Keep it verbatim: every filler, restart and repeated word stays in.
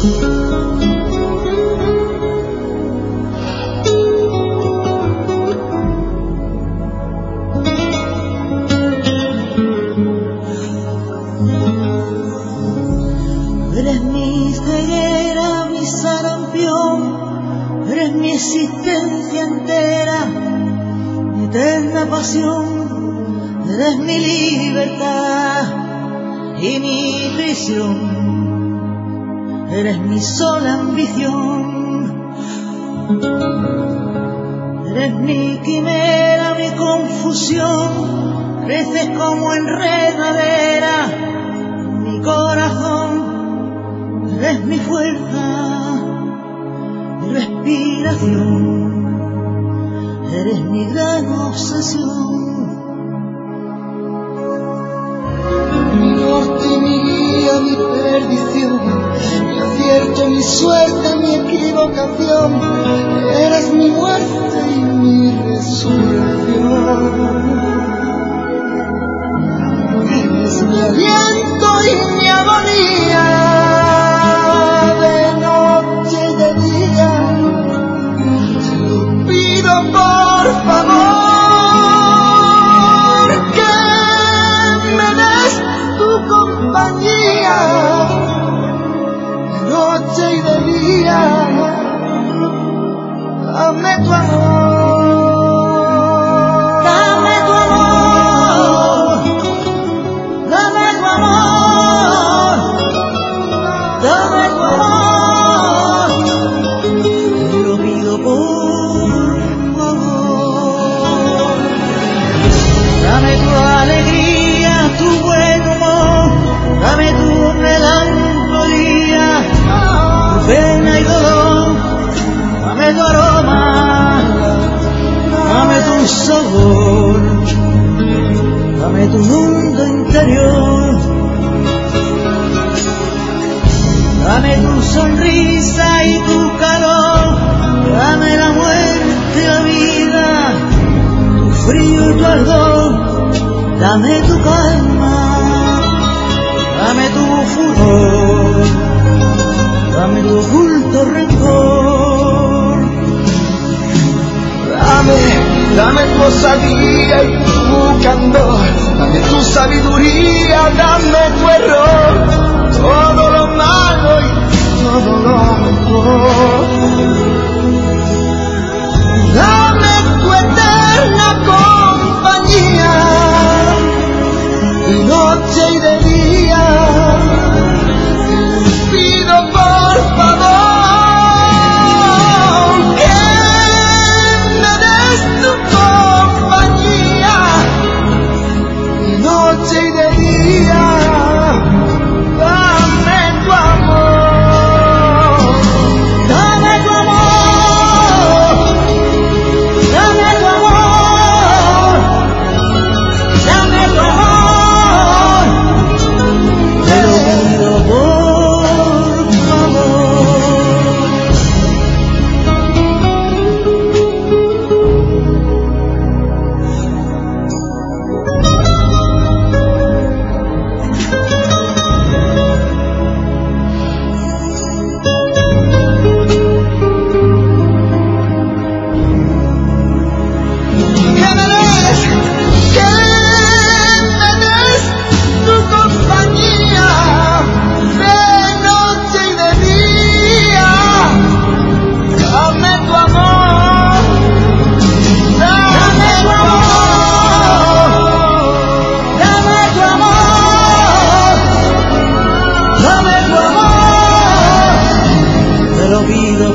Eres mi ceguera, mi sarampión, eres mi existencia entera, mi eterna pasión, eres mi libertad y mi prisión, eres mi sola ambición, eres mi quimera, mi confusión, creces como enredadera, mi corazón. Eres mi fuerza, mi respiración, eres mi gran obsesión. Mi norte, mi guía, mi perdición, mi acierto, mi suerte, mi equivocación. Eres mi muerte y mi resurrección. Eres mi aliento y mi agonía. Por favor, que me des tu compañía, de noche y de día, dame tu amor, dame tu amor, dame tu amor, dame tu amor, te lo pido por dame tu alegría, tu buen humor, dame tu melancolía, tu pena y dolor, dame tu aroma, dame tu sabor, dame tu mundo interior, dame tu sonrisa y tu calor, dame la muerte y la vida, tu frío y tu ardor. Dame tu calma, dame tu furor, dame tu oculto rencor. Dame, dame tu osadía y tu candor, dame tu sabiduría, dame tu error, todo lo malo y todo lo mejor. Dame tu eterna compañía, de noche y de día, pido por favor que me des tu compañía, de noche y de día, dame tu amor, dame tu amor, dame tu amor, dame tu amor. Te lo pido